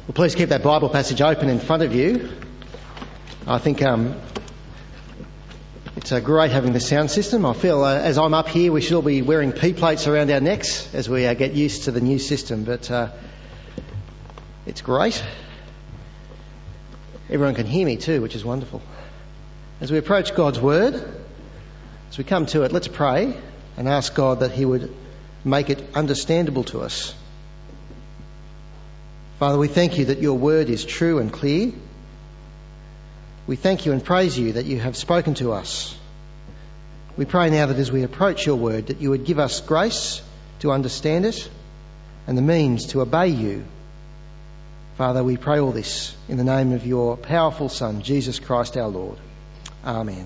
Well, please keep that Bible passage open in front of you. I think it's great having the sound system. I feel as I'm up here, we should all be wearing P plates around our necks as we get used to the new system. But it's great. Everyone can hear me too, which is wonderful. As we approach God's Word, as we come to it, let's pray and ask God that He would make it understandable to us. Father, we thank you that your word is true and clear. We thank you and praise you that you have spoken to us. We pray now that as we approach your word, that you would give us grace to understand it and the means to obey you. Father, we pray all this in the name of your powerful Son, Jesus Christ our Lord. Amen.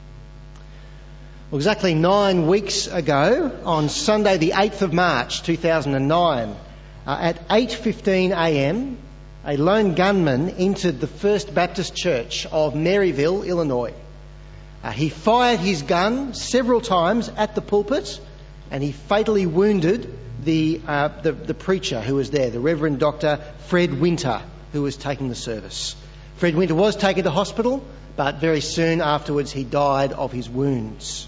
Well, exactly 9 weeks ago, on Sunday the 8th of March 2009, at 8:15 a.m, a lone gunman entered the First Baptist Church of Maryville, Illinois. He fired his gun several times at the pulpit, and he fatally wounded the preacher who was there, the Reverend Dr. Fred Winter, who was taking the service. Fred Winter was taken to hospital, but very soon afterwards he died of his wounds.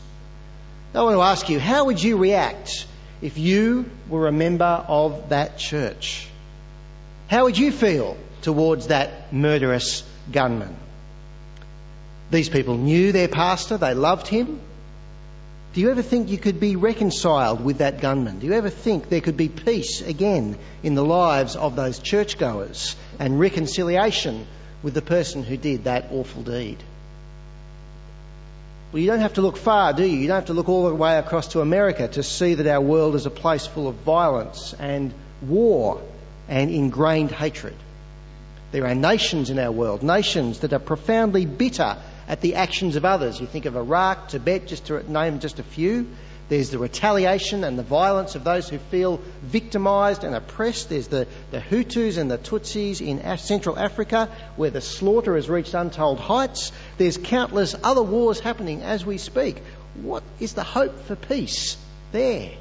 I want to ask you, how would you react if you were a member of that church? How would you feel towards that murderous gunman? These people knew their pastor, they loved him. Do you ever think you could be reconciled with that gunman? Do you ever think there could be peace again in the lives of those churchgoers and reconciliation with the person who did that awful deed? Well, you don't have to look far, do you? You don't have to look all the way across to America to see that our world is a place full of violence and war and ingrained hatred. There are nations in our world, nations that are profoundly bitter at the actions of others. You think of Iraq, Tibet, just to name just a few. There's the retaliation and the violence of those who feel victimised and oppressed. There's the Hutus and the Tutsis in Central Africa, where the slaughter has reached untold heights. There's countless other wars happening as we speak. What is the hope for peace there?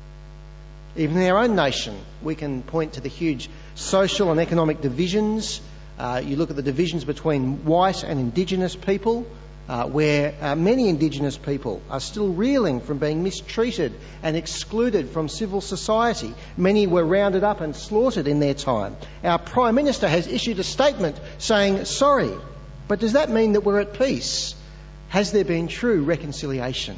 Even in our own nation, we can point to the huge social and economic divisions. You look at the divisions between white and Indigenous people, where many Indigenous people are still reeling from being mistreated and excluded from civil society. Many were rounded up and slaughtered in their time. Our Prime Minister has issued a statement saying sorry, but does that mean that we're at peace? Has there been true reconciliation?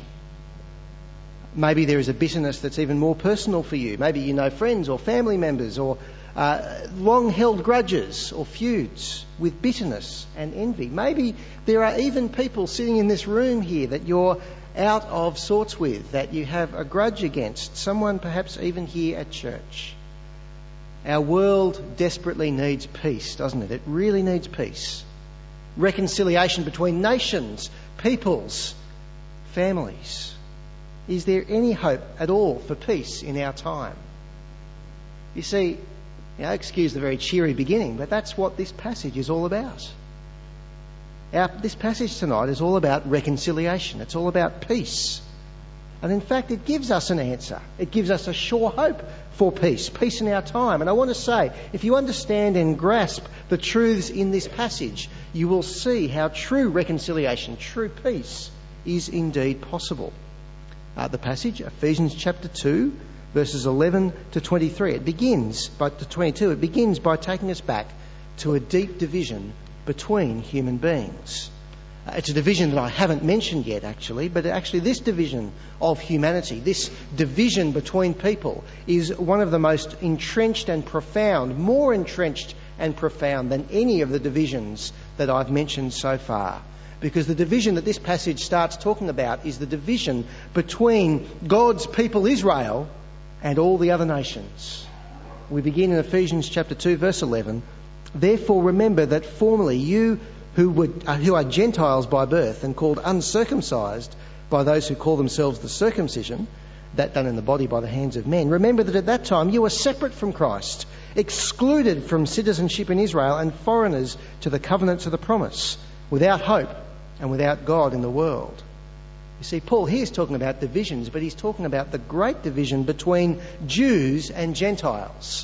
Maybe there is a bitterness that's even more personal for you. Maybe you know friends or family members or long-held grudges or feuds with bitterness and envy. Maybe there are even people sitting in this room here that you're out of sorts with, that you have a grudge against, someone perhaps even here at church. Our world desperately needs peace, doesn't it? It really needs peace. Reconciliation between nations, peoples, families. Is there any hope at all for peace in our time? You see, excuse the very cheery beginning, but that's what this passage is all about. This passage tonight is all about reconciliation. It's all about peace. And in fact, it gives us an answer. It gives us a sure hope for peace in our time. And I want to say, if you understand and grasp the truths in this passage, you will see how true reconciliation, true peace is indeed possible. The passage, Ephesians chapter 2, verses 11 to 23. It begins by taking us back to a deep division between human beings. It's a division that I haven't mentioned yet, but this division of humanity, this division between people, is one of the most entrenched and profound, more entrenched and profound than any of the divisions that I've mentioned so far. Because the division that this passage starts talking about is the division between God's people Israel and all the other nations. We begin in Ephesians chapter 2, verse 11. Therefore remember that formerly you who are Gentiles by birth and called uncircumcised by those who call themselves the circumcision, that done in the body by the hands of men, remember that at that time you were separate from Christ, excluded from citizenship in Israel and foreigners to the covenants of the promise, without hope and without God in the world. You see, Paul here is talking about divisions, but he's talking about the great division between Jews and Gentiles.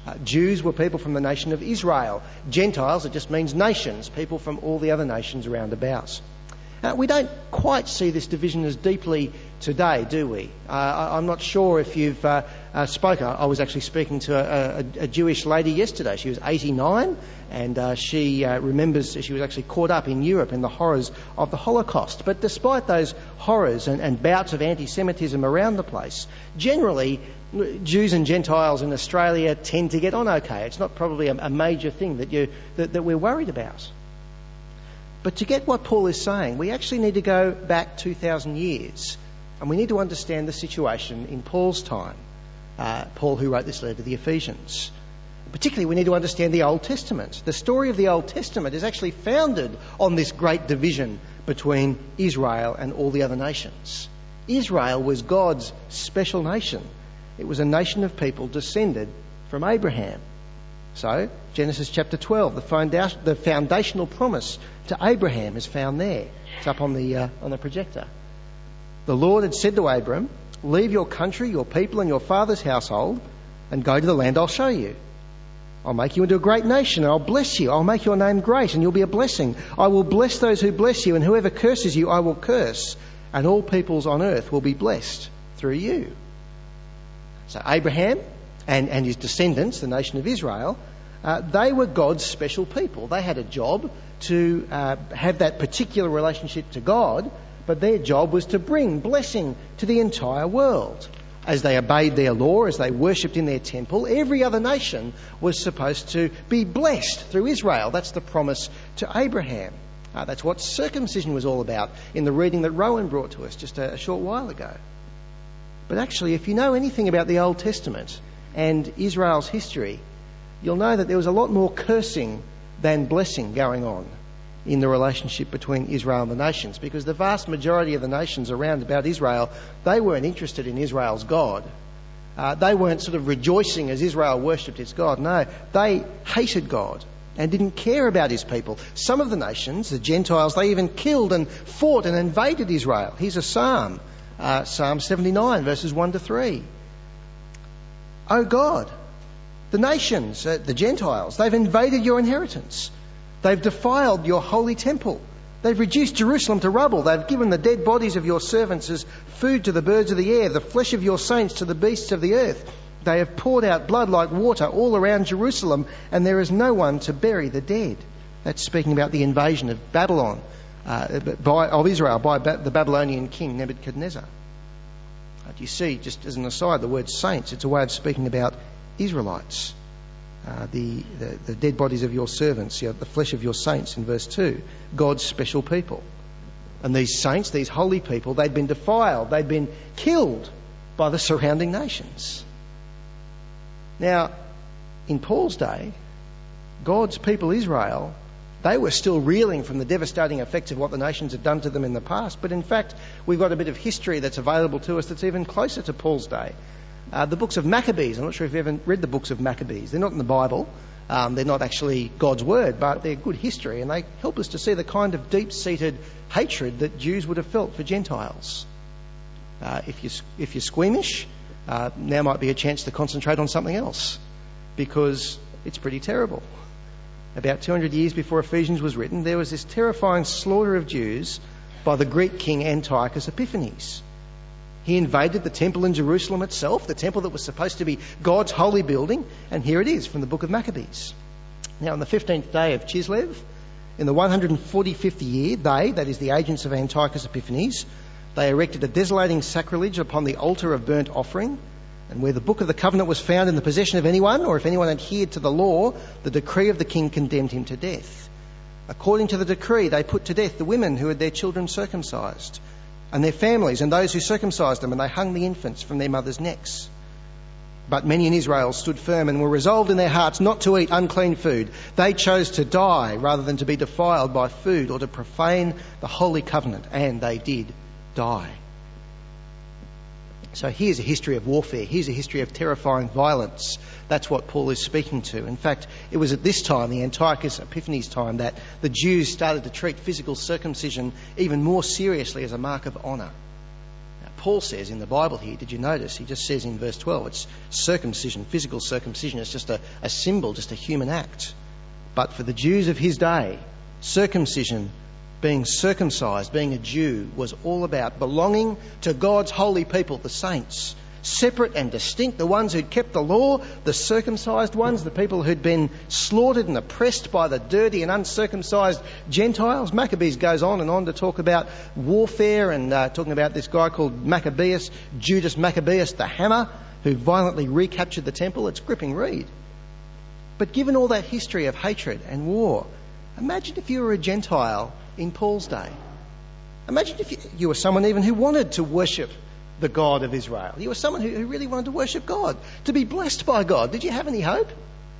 Jews were people from the nation of Israel. Gentiles, it just means nations, people from all the other nations around about. We don't quite see this division as deeply today, do we? I'm not sure if you've spoken. I was actually speaking to a Jewish lady yesterday. She was 89, and she remembers she was actually caught up in Europe in the horrors of the Holocaust. But despite those horrors and bouts of anti-Semitism around the place, generally Jews and Gentiles in Australia tend to get on okay. It's not probably a major thing that we're worried about. But to get what Paul is saying, we actually need to go back 2,000 years, and we need to understand the situation in Paul's time, Paul who wrote this letter to the Ephesians. Particularly, we need to understand the Old Testament. The story of the Old Testament is actually founded on this great division between Israel and all the other nations. Israel was God's special nation. It was a nation of people descended from Abraham. So, Genesis chapter 12, the foundational promise to Abraham is found there. It's up on the projector. The Lord had said to Abram, "Leave your country, your people and your father's household and go to the land I'll show you. I'll make you into a great nation and I'll bless you. I'll make your name great and you'll be a blessing. I will bless those who bless you, and whoever curses you I will curse, and all peoples on earth will be blessed through you." So Abraham and his descendants, the nation of Israel, they were God's special people. They had a job to have that particular relationship to God, but their job was to bring blessing to the entire world. As they obeyed their law, as they worshipped in their temple, every other nation was supposed to be blessed through Israel. That's the promise to Abraham. That's what circumcision was all about in the reading that Rowan brought to us just a short while ago. But actually, if you know anything about the Old Testament and Israel's history, you'll know that there was a lot more cursing than blessing going on in the relationship between Israel and the nations, because the vast majority of the nations around about Israel, they weren't interested in Israel's God. They weren't sort of rejoicing as Israel worshipped its God. No, they hated God and didn't care about his people. Some of the nations, the Gentiles, they even killed and fought and invaded Israel. Here's a psalm, Psalm 79, verses 1 to 3. "O God, the nations, the Gentiles, they've invaded your inheritance. They've defiled your holy temple. They've reduced Jerusalem to rubble. They've given the dead bodies of your servants as food to the birds of the air, the flesh of your saints to the beasts of the earth. They have poured out blood like water all around Jerusalem, and there is no one to bury the dead." That's speaking about the invasion of Babylon, of Israel by the Babylonian king Nebuchadnezzar. Do you see, just as an aside, the word saints, it's a way of speaking about Israelites. The dead bodies of your servants, the flesh of your saints in verse 2, God's special people. And these saints, these holy people, they'd been defiled, they'd been killed by the surrounding nations. Now, in Paul's day, God's people Israel, they were still reeling from the devastating effects of what the nations had done to them in the past. But in fact, we've got a bit of history that's available to us that's even closer to Paul's day. The books of Maccabees. I'm not sure if you ever read the books of Maccabees. They're not in the Bible. They're not actually God's word, but they're good history, and they help us to see the kind of deep-seated hatred that Jews would have felt for Gentiles. If you're squeamish, now might be a chance to concentrate on something else, because it's pretty terrible. About 200 years before Ephesians was written, there was this terrifying slaughter of Jews by the Greek king Antiochus Epiphanes. He invaded the temple in Jerusalem itself, the temple that was supposed to be God's holy building, and here it is from the book of Maccabees. Now, on the 15th day of Chislev, in the 145th year, they, that is the agents of Antiochus Epiphanes, they erected a desolating sacrilege upon the altar of burnt offering, and where the book of the covenant was found in the possession of anyone, or if anyone adhered to the law, the decree of the king condemned him to death. According to the decree, they put to death the women who had their children circumcised, and their families and those who circumcised them, and they hung the infants from their mothers' necks. But many in Israel stood firm and were resolved in their hearts not to eat unclean food. They chose to die rather than to be defiled by food or to profane the holy covenant, and they did die. So here's a history of warfare. Here's a history of terrifying violence. That's what Paul is speaking to. In fact, it was at this time, the Antiochus Epiphanes time, that the Jews started to treat physical circumcision even more seriously as a mark of honour. Now, Paul says in the Bible here, did you notice? He just says in verse 12, it's circumcision, physical circumcision. It's just a symbol, just a human act. But for the Jews of his day, circumcision, being circumcised, being a Jew, was all about belonging to God's holy people, the saints. Separate and distinct, the ones who'd kept the law, the circumcised ones, the people who'd been slaughtered and oppressed by the dirty and uncircumcised Gentiles. Maccabees goes on and on to talk about warfare and talking about this guy called Maccabeus, Judas Maccabeus the Hammer, who violently recaptured the temple. It's gripping read. But given all that history of hatred and war, imagine if you were a Gentile in Paul's day. Imagine if you were someone even who wanted to worship the God of Israel. You were someone who really wanted to worship God, to be blessed by God. Did you have any hope?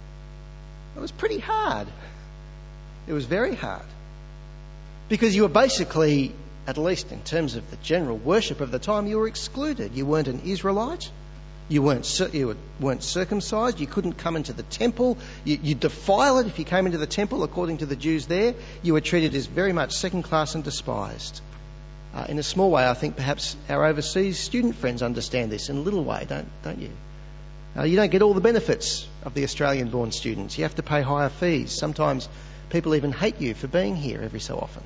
It was pretty hard. It was very hard. Because you were basically, at least in terms of the general worship of the time, you were excluded. You weren't an Israelite. You weren't circumcised. You couldn't come into the temple. You defile it if you came into the temple, according to the Jews there. You were treated as very much second class and despised. In a small way, I think perhaps our overseas student friends understand this in a little way, don't you? You don't get all the benefits of the Australian-born students. You have to pay higher fees. Sometimes people even hate you for being here every so often.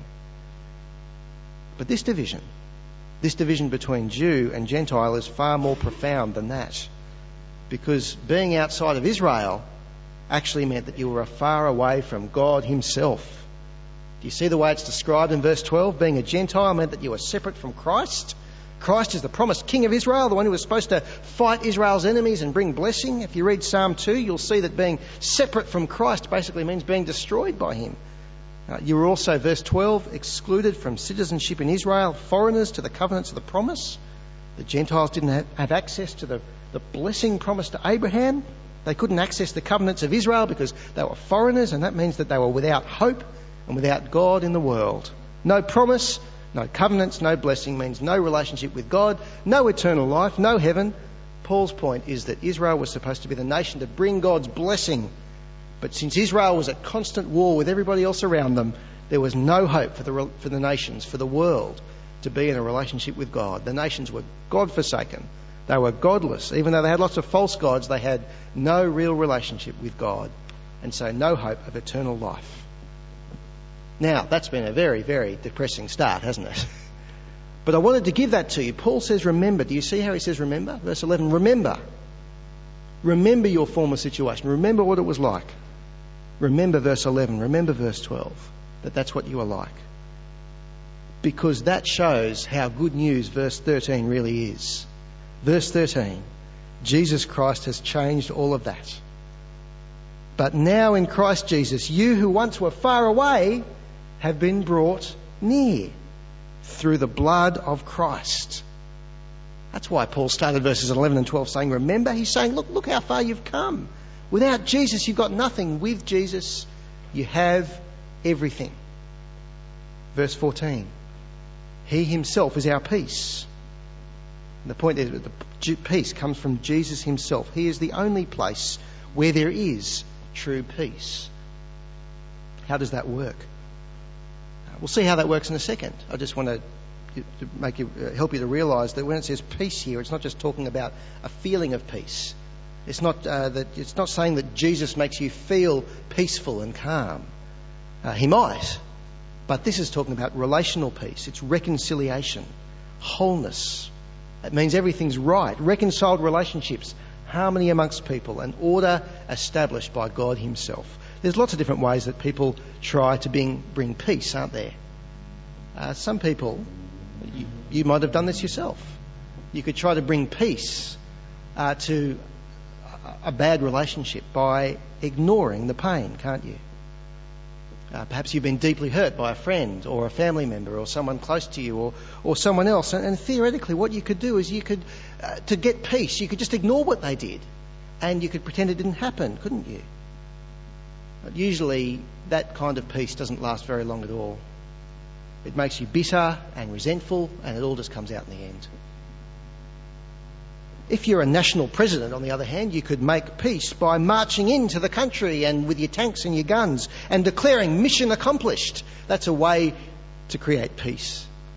But this division between Jew and Gentile is far more profound than that. Because being outside of Israel actually meant that you were far away from God himself. Do you see the way it's described in verse 12? Being a Gentile meant that you were separate from Christ. Christ is the promised King of Israel, the one who was supposed to fight Israel's enemies and bring blessing. If you read Psalm 2, you'll see that being separate from Christ basically means being destroyed by him. You were also, verse 12, excluded from citizenship in Israel, foreigners to the covenants of the promise. The Gentiles didn't have access to the blessing promised to Abraham. They couldn't access the covenants of Israel because they were foreigners, and that means that they were without hope and without God in the world. No promise, no covenants, no blessing means no relationship with God, no eternal life, no heaven. Paul's point is that Israel was supposed to be the nation to bring God's blessing. But since Israel was at constant war with everybody else around them, there was no hope for the nations, for the world, to be in a relationship with God. The nations were God-forsaken. They were godless. Even though they had lots of false gods, they had no real relationship with God, and so no hope of eternal life. Now, that's been a very, very depressing start, hasn't it? But I wanted to give that to you. Paul says, remember. Do you see how he says remember? Verse 11, remember. Remember your former situation. Remember what it was like. Remember verse 11. Remember verse 12. That's what you are like. Because that shows how good news verse 13 really is. Verse 13, Jesus Christ has changed all of that. But now in Christ Jesus, you who once were far away have been brought near through the blood of Christ. That's why Paul started verses 11 and 12 saying, remember? He's saying, look how far you've come. Without Jesus, you've got nothing. With Jesus, you have everything. Verse 14, he himself is our peace. And the point is that the peace comes from Jesus himself. He is the only place where there is true peace. How does that work? We'll see how that works in a second. I just want to help you to realise that when it says peace here, it's not just talking about a feeling of peace. It's not saying that Jesus makes you feel peaceful and calm. He might, but this is talking about relational peace. It's reconciliation, wholeness. It means everything's right. Reconciled relationships, harmony amongst people, and order established by God himself. There's lots of different ways that people try to bring peace, aren't there? Some people, you might have done this yourself. You could try to bring peace to a bad relationship by ignoring the pain, can't you? Perhaps you've been deeply hurt by a friend or a family member or someone close to you or someone else. And theoretically what you could do is to get peace, you could just ignore what they did and you could pretend it didn't happen, couldn't you? But usually that kind of peace doesn't last very long at all. It makes you bitter and resentful and it all just comes out in the end. If you're a national president, on the other hand, you could make peace by marching into the country and with your tanks and your guns and declaring mission accomplished. That's a way to create peace.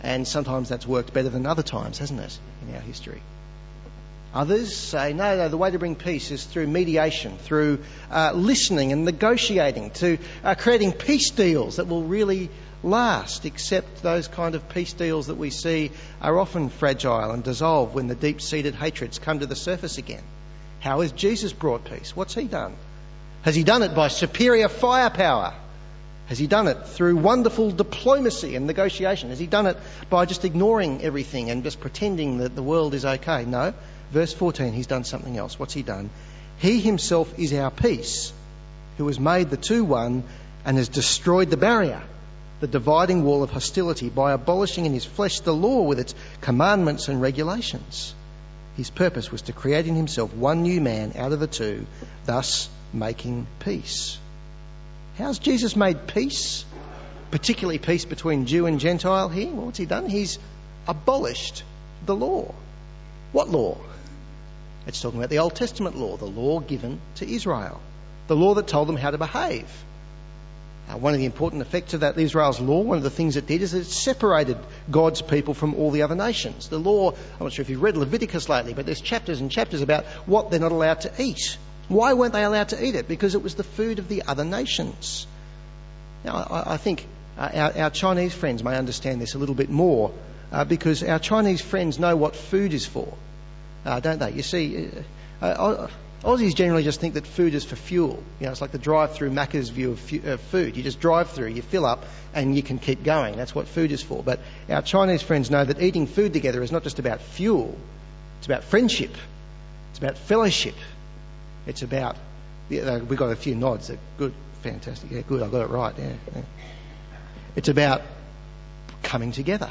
And sometimes that's worked better than other times, hasn't it, in our history? Others say, no, the way to bring peace is through mediation, through listening and negotiating, to creating peace deals that will really last, except those kind of peace deals that we see are often fragile and dissolve when the deep-seated hatreds come to the surface again. How has Jesus brought peace? What's he done? Has he done it by superior firepower? Has he done it through wonderful diplomacy and negotiation? Has he done it by just ignoring everything and just pretending that the world is okay? No. Verse 14, he's done something else. What's he done? He himself is our peace, who has made the two one and has destroyed the barrier, the dividing wall of hostility, by abolishing in his flesh the law with its commandments and regulations. His purpose was to create in himself one new man out of the two, thus making peace. How's Jesus made peace? Particularly peace between Jew and Gentile here? Well, what's he done? He's abolished the law. What law? It's talking about the Old Testament law, the law given to Israel, the law that told them how to behave. One of the important effects of that Israel's law, one of the things it did, is it separated God's people from all the other nations. The law, I'm not sure if you've read Leviticus lately, but there's chapters and chapters about what they're not allowed to eat. Why weren't they allowed to eat it? Because it was the food of the other nations. Now, I think our Chinese friends may understand this a little bit more, because our Chinese friends know what food is for, don't they? You see, Aussies generally just think that food is for fuel. You know, it's like the drive-through Macca's view of food. You just drive through, you fill up, and you can keep going. That's what food is for. But our Chinese friends know that eating food together is not just about fuel. It's about friendship. It's about fellowship. It's about... we've got a few nods. They're good. Fantastic. Yeah, good. I got it right. Yeah. It's about coming together.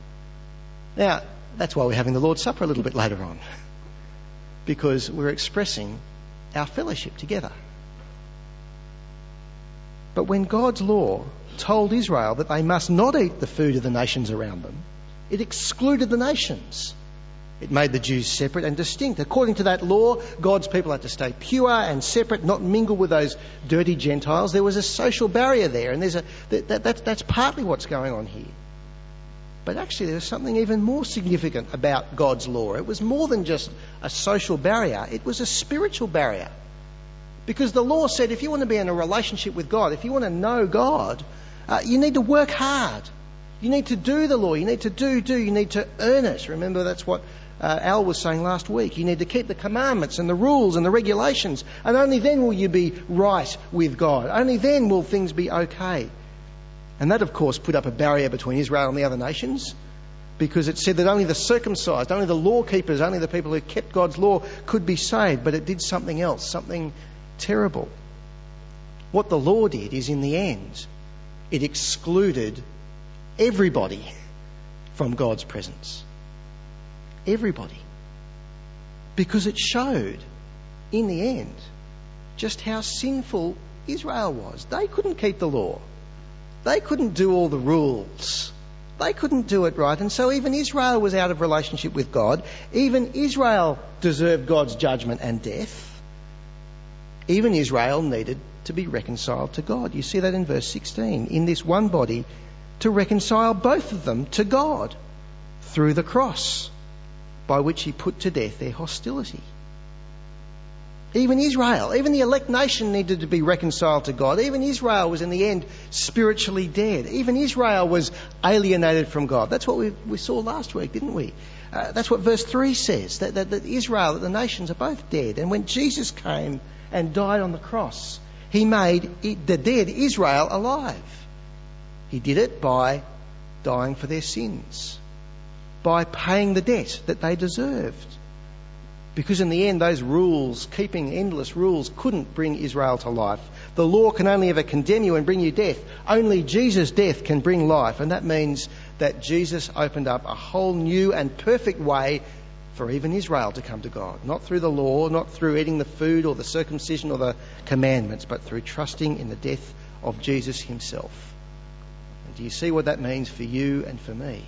Now, that's why we're having the Lord's Supper a little bit later on, because we're expressing our fellowship together. But when God's law told Israel that they must not eat the food of the nations around them, it excluded the nations. It made the Jews separate and distinct. According to that law, God's people had to stay pure and separate, not mingle with those dirty Gentiles. There was a social barrier there, and that's partly what's going on here. But actually there was something even more significant about God's law. It was more than just a social barrier. It was a spiritual barrier. Because the law said if you want to be in a relationship with God, if you want to know God, you need to work hard. You need to do the law. You need to you need to earn it. Remember, that's what Al was saying last week. You need to keep the commandments and the rules and the regulations. And only then will you be right with God. Only then will things be okay. And that, of course, put up a barrier between Israel and the other nations, because it said that only the circumcised, only the law keepers, only the people who kept God's law could be saved. But it did something else, something terrible. What the law did is, in the end, it excluded everybody from God's presence. Everybody. Because it showed, in the end, just how sinful Israel was. They couldn't keep the law. They couldn't do all the rules. They couldn't do it right. And so even Israel was out of relationship with God. Even Israel deserved God's judgment and death. Even Israel needed to be reconciled to God. You see that in verse 16. In this one body, to reconcile both of them to God through the cross, by which he put to death their hostility. Even Israel, even the elect nation needed to be reconciled to God. Even Israel was in the end spiritually dead. Even Israel was alienated from God. That's what we saw last week, didn't we? That's what verse 3 says, that Israel, that the nations are both dead. And when Jesus came and died on the cross, he made the dead Israel alive. He did it by dying for their sins, by paying the debt that they deserved. Because in the end, those rules, keeping endless rules, couldn't bring Israel to life. The law can only ever condemn you and bring you death. Only Jesus' death can bring life. And that means that Jesus opened up a whole new and perfect way for even Israel to come to God. Not through the law, not through eating the food or the circumcision or the commandments, but through trusting in the death of Jesus himself. And do you see what that means for you and for me?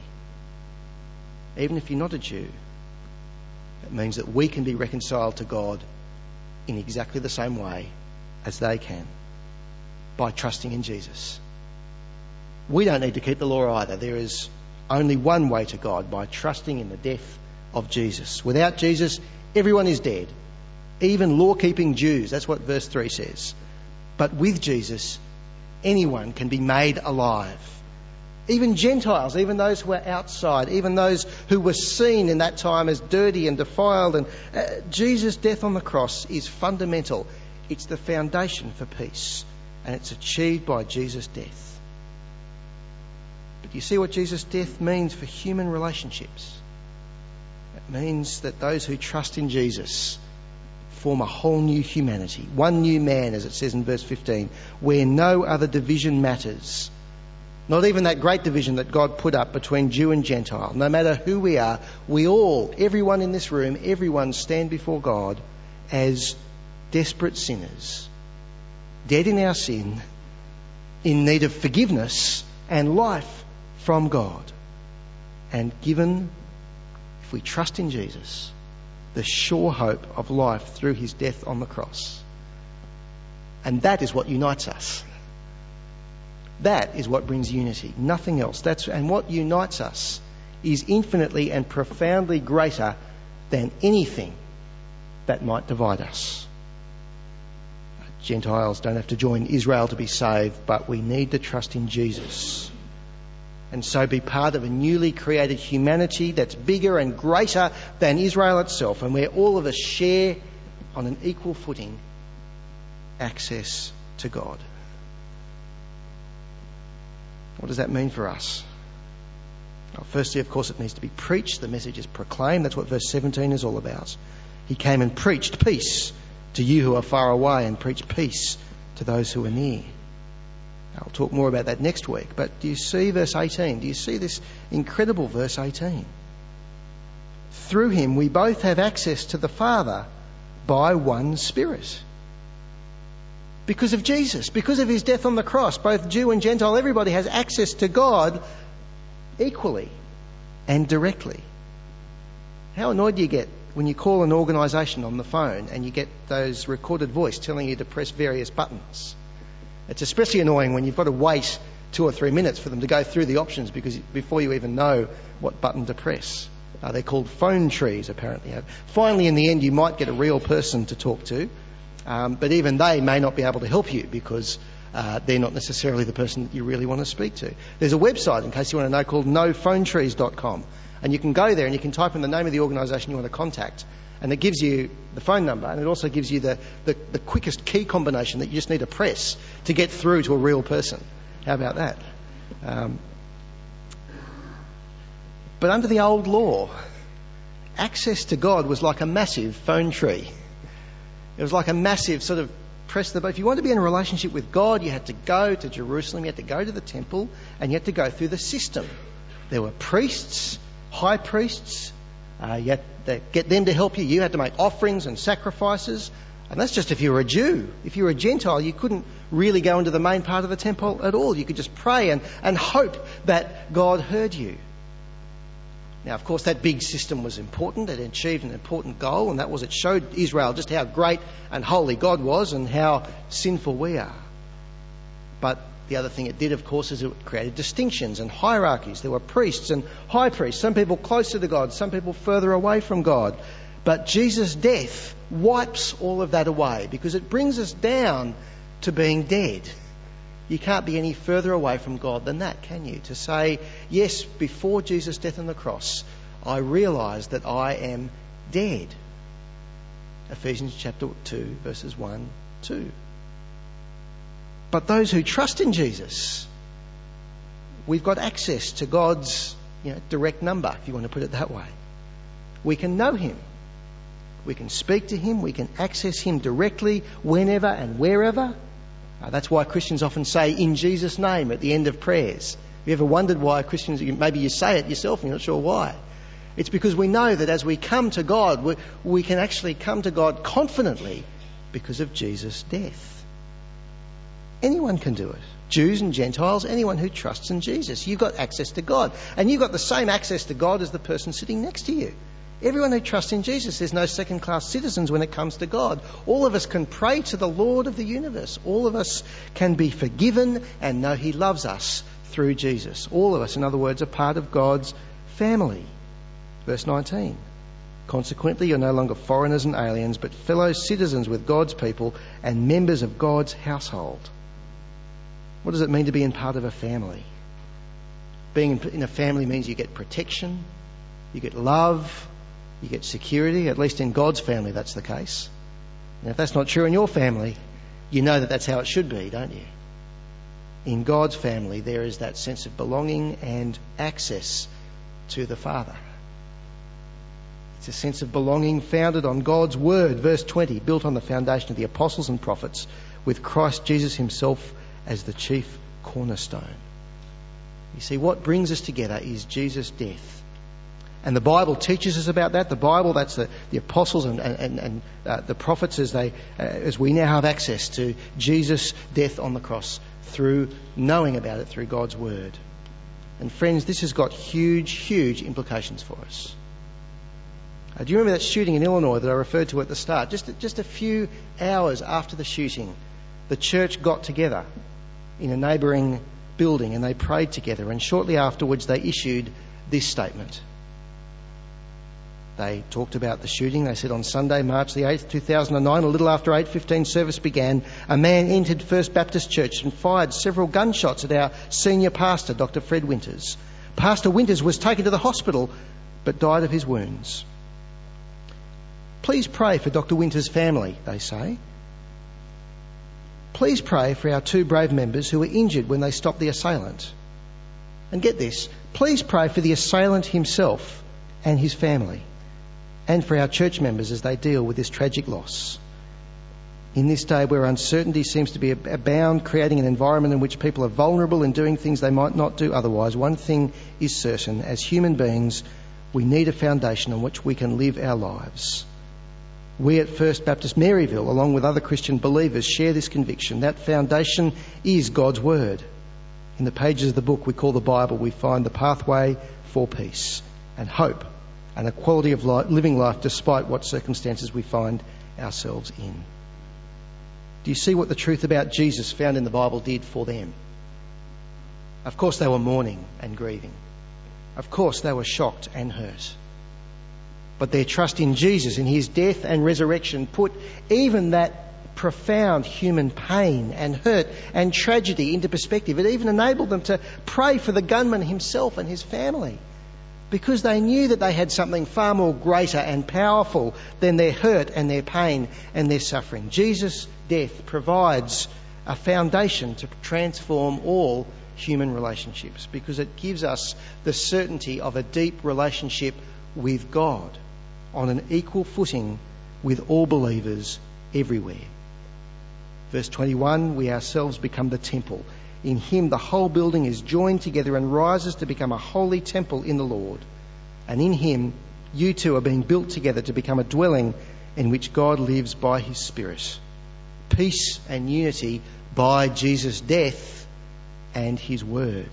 Even if you're not a Jew, it means that we can be reconciled to God in exactly the same way as they can, by trusting in Jesus. We don't need to keep the law either. There is only one way to God, by trusting in the death of Jesus. Without Jesus, everyone is dead, even law-keeping Jews. That's what verse 3 says. But with Jesus, anyone can be made alive. Even Gentiles, even those who are outside, even those who were seen in that time as dirty and defiled. And Jesus' death on the cross is fundamental. It's the foundation for peace, and it's achieved by Jesus' death. But you see what Jesus' death means for human relationships? It means that those who trust in Jesus form a whole new humanity, one new man, as it says in verse 15, where no other division matters. Not even that great division that God put up between Jew and Gentile. No matter who we are, we all, everyone in this room, everyone stand before God as desperate sinners, dead in our sin, in need of forgiveness and life from God, and given, if we trust in Jesus, the sure hope of life through his death on the cross. And that is what unites us. That is what brings unity, nothing else. And what unites us is infinitely and profoundly greater than anything that might divide us. Gentiles don't have to join Israel to be saved, but we need to trust in Jesus. And so be part of a newly created humanity that's bigger and greater than Israel itself, and where all of us share on an equal footing access to God. What does that mean for us? Well, firstly, of course, it needs to be preached. The message is proclaimed. That's what verse 17 is all about. He came and preached peace to you who are far away, and preached peace to those who are near. I'll talk more about that next week. But do you see verse 18? Do you see this incredible verse 18? Through him we both have access to the Father by one Spirit. Because of Jesus, because of his death on the cross, both Jew and Gentile, everybody has access to God equally and directly. How annoyed do you get when you call an organisation on the phone and you get those recorded voice telling you to press various buttons? It's especially annoying when you've got to wait 2 or 3 minutes for them to go through the options before you even know what button to press. They're called phone trees, apparently. Finally, in the end, you might get a real person to talk to. But even they may not be able to help you because they're not necessarily the person that you really want to speak to. There's a website, in case you want to know, called nophonetrees.com. And you can go there and you can type in the name of the organisation you want to contact. And it gives you the phone number, and it also gives you the quickest key combination that you just need to press to get through to a real person. How about that? But under the old law, access to God was like a massive phone tree. It was like a massive sort of press the button. If you wanted to be in a relationship with God, you had to go to Jerusalem, you had to go to the temple, and you had to go through the system. There were priests, high priests. You had to get them to help you. You had to make offerings and sacrifices. And that's just if you were a Jew. If you were a Gentile, you couldn't really go into the main part of the temple at all. You could just pray and hope that God heard you. Now, of course, that big system was important. It achieved an important goal, and that was it showed Israel just how great and holy God was and how sinful we are. But the other thing it did, of course, is it created distinctions and hierarchies. There were priests and high priests, some people closer to God, some people further away from God. But Jesus' death wipes all of that away because it brings us down to being dead. You can't be any further away from God than that, can you? To say, yes, before Jesus' death on the cross, I realise that I am dead. Ephesians chapter 2, verses 1, 2. But those who trust in Jesus, we've got access to God's direct number, if you want to put it that way. We can know him. We can speak to him. We can access him directly whenever and wherever. That's why Christians often say, in Jesus' name, at the end of prayers. Have you ever wondered why Christians, maybe you say it yourself and you're not sure why? It's because we know that as we come to God, we can actually come to God confidently because of Jesus' death. Anyone can do it. Jews and Gentiles, anyone who trusts in Jesus. You've got access to God. And you've got the same access to God as the person sitting next to you. Everyone who trusts in Jesus, there's no second-class citizens when it comes to God. All of us can pray to the Lord of the universe. All of us can be forgiven and know he loves us through Jesus. All of us, in other words, are part of God's family. Verse 19. Consequently, you're no longer foreigners and aliens, but fellow citizens with God's people and members of God's household. What does it mean to be in part of a family? Being in a family means you get protection, you get love, you get security. At least in God's family that's the case. And if that's not true in your family, you know that that's how it should be, don't you? In God's family there is that sense of belonging and access to the Father. It's a sense of belonging founded on God's word. Verse 20, built on the foundation of the apostles and prophets, with Christ Jesus himself as the chief cornerstone. You see, what brings us together is Jesus' death. And the Bible teaches us about that. The Bible, that's the apostles and the prophets as we now have access to Jesus' death on the cross through knowing about it through God's word. And friends, this has got huge, huge implications for us. Do you remember that shooting in Illinois that I referred to at the start? Just a few hours after the shooting, the church got together in a neighbouring building and they prayed together, and shortly afterwards they issued this statement. They talked about the shooting. They said on Sunday, March the 8th, 2009, a little after 8:15 service began, a man entered First Baptist Church and fired several gunshots at our senior pastor, Dr. Fred Winters. Pastor Winters was taken to the hospital but died of his wounds. Please pray for Dr. Winters' family, they say. Please pray for our two brave members who were injured when they stopped the assailant. And get this, please pray for the assailant himself and his family, and for our church members as they deal with this tragic loss. In this day where uncertainty seems to be abound, creating an environment in which people are vulnerable in doing things they might not do otherwise, one thing is certain: as human beings, we need a foundation on which we can live our lives. We at First Baptist Maryville, along with other Christian believers, share this conviction. That foundation is God's Word. In the pages of the book we call the Bible, we find the pathway for peace and hope and a quality of living life despite what circumstances we find ourselves in. Do you see what the truth about Jesus found in the Bible did for them? Of course they were mourning and grieving. Of course they were shocked and hurt. But their trust in Jesus, in his death and resurrection, put even that profound human pain and hurt and tragedy into perspective. It even enabled them to pray for the gunman himself and his family, because they knew that they had something far more greater and powerful than their hurt and their pain and their suffering. Jesus' death provides a foundation to transform all human relationships, because it gives us the certainty of a deep relationship with God on an equal footing with all believers everywhere. Verse 21, we ourselves become the temple. In him the whole building is joined together and rises to become a holy temple in the Lord. And in him you two are being built together to become a dwelling in which God lives by his Spirit. Peace and unity by Jesus' death and his word.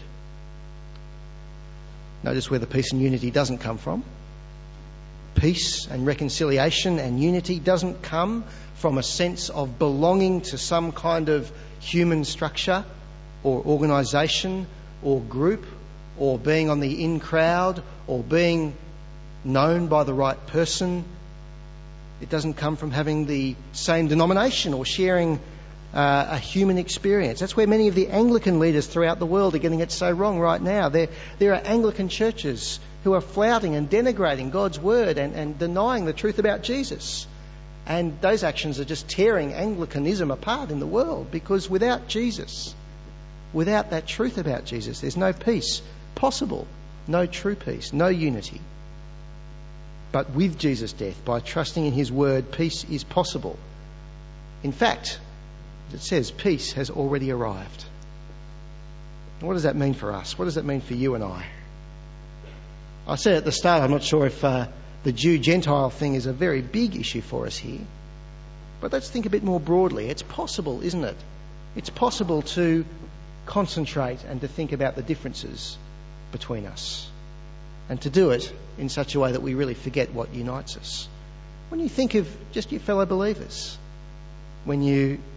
Notice where the peace and unity doesn't come from. Peace and reconciliation and unity doesn't come from a sense of belonging to some kind of human structure or organisation or group, or being on the in crowd, or being known by the right person. It doesn't come from having the same denomination or sharing a human experience. That's where many of the Anglican leaders throughout the world are getting it so wrong right now. There are Anglican churches who are flouting and denigrating God's word and denying the truth about Jesus. And those actions are just tearing Anglicanism apart in the world, because without Jesus, without that truth about Jesus, there's no peace possible, no true peace, no unity. But with Jesus' death, by trusting in his word, peace is possible. In fact, it says peace has already arrived. And what does that mean for us? What does that mean for you and I? I said at the start, I'm not sure if the Jew-Gentile thing is a very big issue for us here. But let's think a bit more broadly. It's possible, isn't it? It's possible to concentrate and to think about the differences between us, and to do it in such a way that we really forget what unites us. When you think of just your fellow believers, when you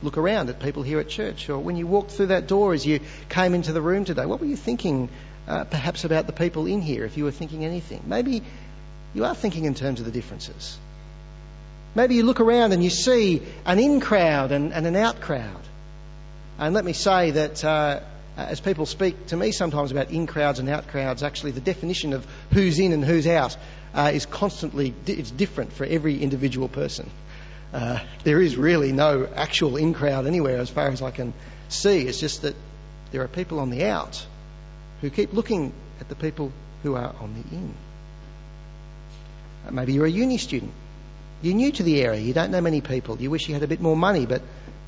look around at people here at church, or when you walked through that door as you came into the room today, what were you thinking perhaps about the people in here, if you were thinking anything? Maybe you are thinking in terms of the differences. Maybe you look around and you see an in crowd and an out crowd. And let me say that as people speak to me sometimes about in crowds and out crowds, actually the definition of who's in and who's out is constantly, it's different for every individual person. There is really no actual in crowd anywhere as far as I can see. It's just that there are people on the out who keep looking at the people who are on the in. Maybe you're a uni student. You're new to the area. You don't know many people. You wish you had a bit more money, but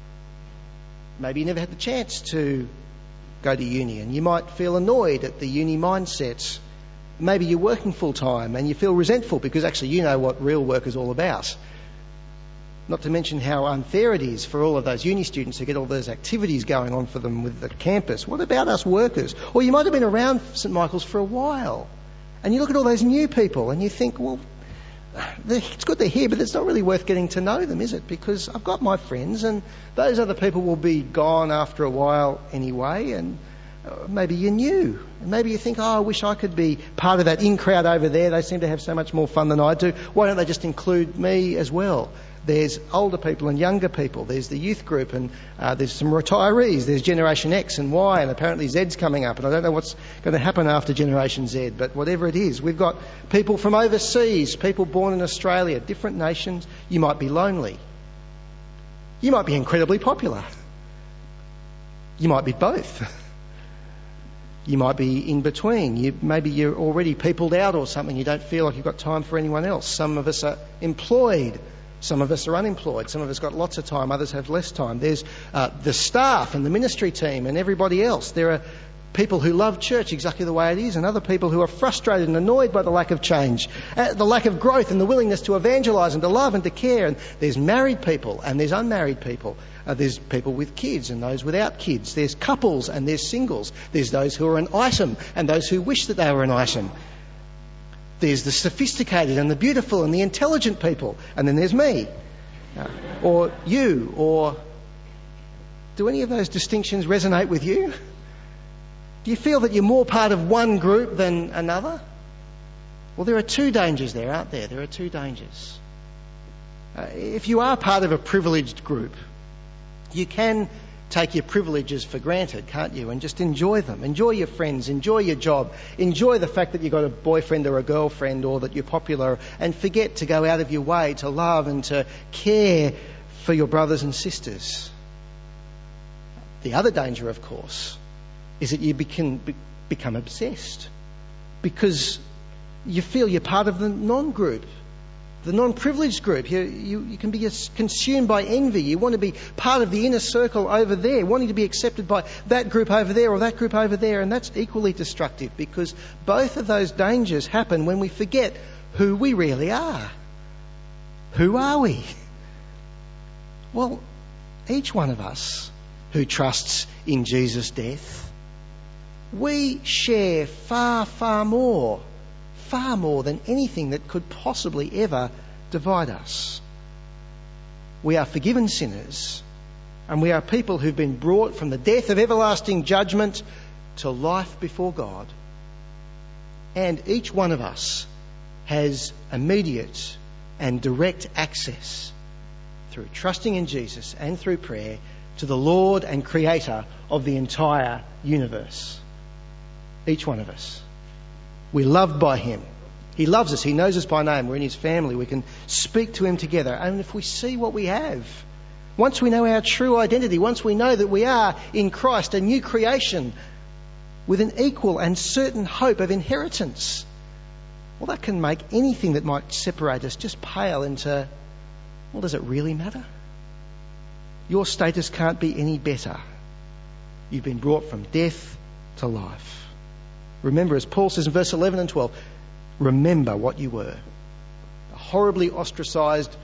maybe you never had the chance to go to uni, and you might feel annoyed at the uni mindset. Maybe you're working full time and you feel resentful because actually you know what real work is all about. Not to mention how unfair it is for all of those uni students who get all those activities going on for them with the campus. What about us workers? Or you might have been around St Michael's for a while and you look at all those new people and you think, well, it's good they're here, but it's not really worth getting to know them, is it? Because I've got my friends and those other people will be gone after a while anyway, and maybe you're new. And maybe you think, I wish I could be part of that in crowd over there. They seem to have so much more fun than I do. Why don't they just include me as well? There's older people and younger people. There's the youth group, and there's some retirees. There's Generation X and Y, and apparently Z's coming up. And I don't know what's going to happen after Generation Z, but whatever it is, we've got people from overseas, people born in Australia, different nations. You might be lonely. You might be incredibly popular. You might be both. You might be in between. Maybe you're already peopled out or something. You don't feel like you've got time for anyone else. Some of us are employed. Some of us are unemployed. Some of us got lots of time. Others have less time. There's the staff and the ministry team and everybody else. There are people who love church exactly the way it is, and other people who are frustrated and annoyed by the lack of change, the lack of growth and the willingness to evangelise and to love and to care. And there's married people and there's unmarried people. There's people with kids and those without kids. There's couples and there's singles. There's those who are an item and those who wish that they were an item. There's the sophisticated and the beautiful and the intelligent people. And then there's me. Or you. Or do any of those distinctions resonate with you? Do you feel that you're more part of one group than another? Well, there are two dangers there, aren't there? There are two dangers. If you are part of a privileged group, you can take your privileges for granted, can't you? And just enjoy them. Enjoy your friends. Enjoy your job. Enjoy the fact that you've got a boyfriend or a girlfriend, or that you're popular, and forget to go out of your way to love and to care for your brothers and sisters. The other danger, of course, is that you become obsessed because you feel you're part of the non-group. The non-privileged group. You can be consumed by envy. You want to be part of the inner circle over there, wanting to be accepted by that group over there or that group over there, and that's equally destructive because both of those dangers happen when we forget who we really are. Who are we? Well, each one of us who trusts in Jesus' death, we share far, far more than anything that could possibly ever divide us. We are forgiven sinners, and we are people who've been brought from the death of everlasting judgment to life before God. And each one of us has immediate and direct access through trusting in Jesus and through prayer to the Lord and Creator of the entire universe. Each one of us. We're loved by Him. He loves us. He knows us by name. We're in His family. We can speak to Him together. And if we see what we have, once we know our true identity, once we know that we are in Christ, a new creation with an equal and certain hope of inheritance, well, that can make anything that might separate us just pale into, well, does it really matter? Your status can't be any better. You've been brought from death to life. Remember, as Paul says in verse 11 and 12, remember what you were. Horribly ostracised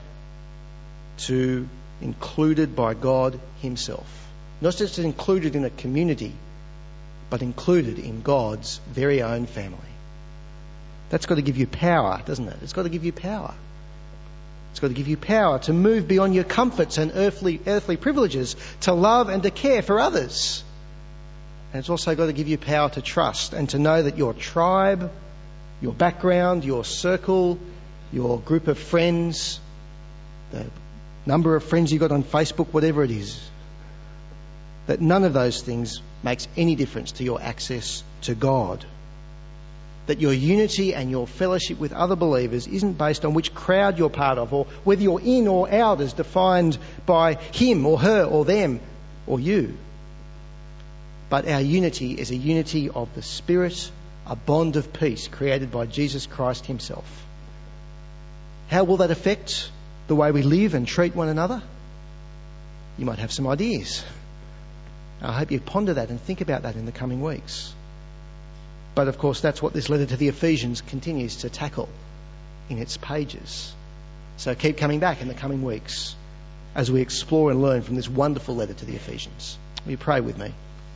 to included by God Himself. Not just included in a community, but included in God's very own family. That's got to give you power, doesn't it? It's got to give you power. It's got to give you power to move beyond your comforts and earthly privileges, to love and to care for others. And it's also got to give you power to trust and to know that your tribe, your background, your circle, your group of friends, the number of friends you've got on Facebook, whatever it is, that none of those things makes any difference to your access to God. That your unity and your fellowship with other believers isn't based on which crowd you're part of or whether you're in or out as defined by him or her or them or you. But our unity is a unity of the Spirit, a bond of peace created by Jesus Christ himself. How will that affect the way we live and treat one another? You might have some ideas. I hope you ponder that and think about that in the coming weeks. But of course, that's what this letter to the Ephesians continues to tackle in its pages. So keep coming back in the coming weeks as we explore and learn from this wonderful letter to the Ephesians. Will you pray with me?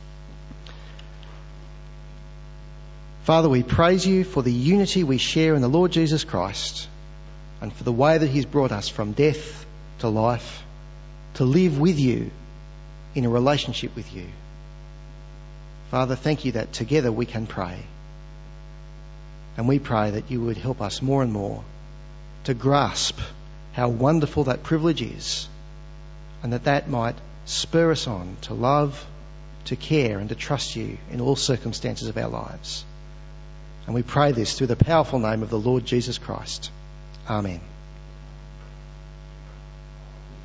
Father, we praise you for the unity we share in the Lord Jesus Christ and for the way that he's brought us from death to life, to live with you in a relationship with you. Father, thank you that together we can pray. And we pray that you would help us more and more to grasp how wonderful that privilege is, and that might spur us on to love, to care and to trust you in all circumstances of our lives. And we pray this through the powerful name of the Lord Jesus Christ. Amen.